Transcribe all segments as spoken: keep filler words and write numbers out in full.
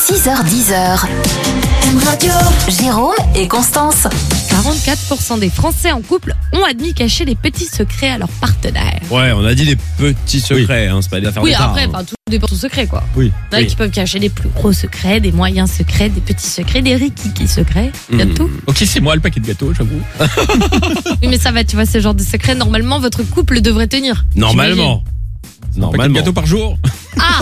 six heures dix. Radio. Jérôme et Constance. quarante-quatre pour cent des Français en couple ont admis cacher des petits secrets à leur partenaire. Ouais, on a dit les petits secrets, hein, c'est pas des affaires Oui, d'État. après, hein. enfin, tout dépend de ton secret, quoi. Oui. Il y en a oui. qui peuvent cacher des plus gros secrets, des moyens secrets, des petits secrets, des rikiki secrets. Il y a de Mmh. tout. Ok, c'est moi le paquet de gâteaux, j'avoue. Oui, mais ça va, tu vois, ce genre de secret, normalement, votre couple devrait tenir. Normalement. Un paquet de Normalement. gâteaux par jour. Ah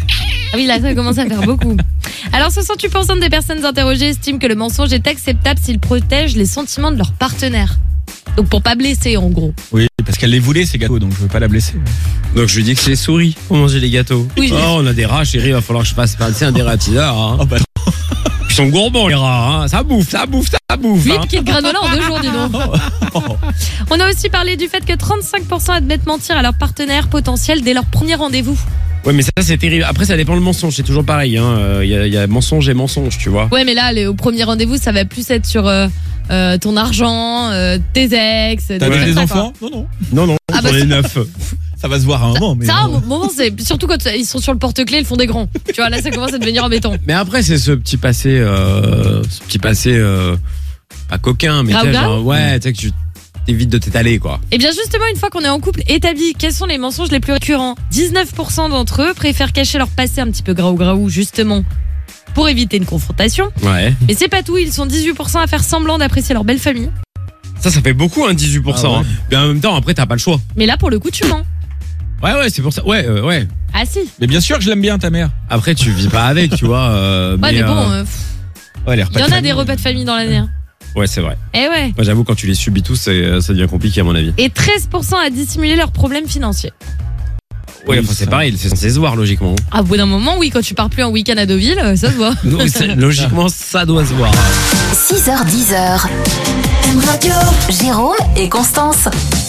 Ah oui, là, ça commence à faire beaucoup. Alors, soixante-huit pour cent des personnes interrogées estiment que le mensonge est acceptable s'il protège les sentiments de leur partenaire. Donc, pour pas blesser, en gros. Oui, parce qu'elle les voulait ces gâteaux, donc je veux pas la blesser. Donc je lui dis que c'est les souris pour manger les gâteaux. Oui. Oh, on a des rats, chérie, il va falloir que je fasse passer un des ratisards. Hein. Oh bah Ils sont gourmands, les rats. Hein. Ça bouffe, ça bouffe, ça bouffe. huit Hein. pieds de granola en deux jours, dis donc. On a aussi parlé du fait que trente-cinq pour cent admettent mentir à leur partenaire potentiel dès leur premier rendez-vous. Ouais, mais ça, c'est terrible. Après, ça dépend le mensonge. C'est toujours pareil. Il hein. euh, y, a, y a mensonge et mensonge, tu vois. Ouais, mais là, les- au premier rendez-vous, ça va plus être sur euh, euh, ton argent, euh, tes ex. T'as trucs déjà comme des ça, enfants? Non, non. Non, non, Ah bah, j'en ai neuf. Ça va se voir à un moment. Mais Ça, bon. au moment, c'est surtout quand ils sont sur le porte-clés, ils font des grands. Tu vois, là, ça commence à devenir embêtant. Mais après, c'est ce petit passé, euh, ce petit passé, euh, pas coquin, mais tu sais, Grave genre, ouais, tu sais que tu t'évites de t'étaler, quoi. Et bien justement, une fois qu'on est en couple établi, quels sont les mensonges les plus récurrents? dix-neuf pour cent d'entre eux préfèrent cacher leur passé un petit peu graou graou, justement, pour éviter une confrontation. Ouais. Mais c'est pas tout, ils sont dix-huit pour cent à faire semblant d'apprécier leur belle famille. Ça, ça fait beaucoup, hein, dix-huit pour cent. Ah ouais. hein. Mais en même temps, après, t'as pas le choix. Mais là, pour le coup, tu mens. Ouais, ouais, c'est pour ça. Ouais, euh, ouais. Ah si. Mais bien sûr que je l'aime bien, ta mère. Après, tu vis pas avec, tu vois. Euh, Ouais, mais, euh, bon, euh, Ouais, les il repas y en de a famille. des repas de famille dans l'année. hein. Ouais, c'est vrai. Eh ouais. Moi, j'avoue, quand tu les subis tous, c'est- ça devient compliqué, à mon avis. Et treize pour cent à dissimuler leurs problèmes financiers. Ouais, Oui, enfin, c'est ça. pareil, c'est censé se voir, logiquement. Ah, au bout d'un moment, oui, quand tu pars plus en week-end à Deauville, euh, ça se voit. Donc, c'est- logiquement, ça doit se voir. six heures dix. Radio. Jérôme et Constance.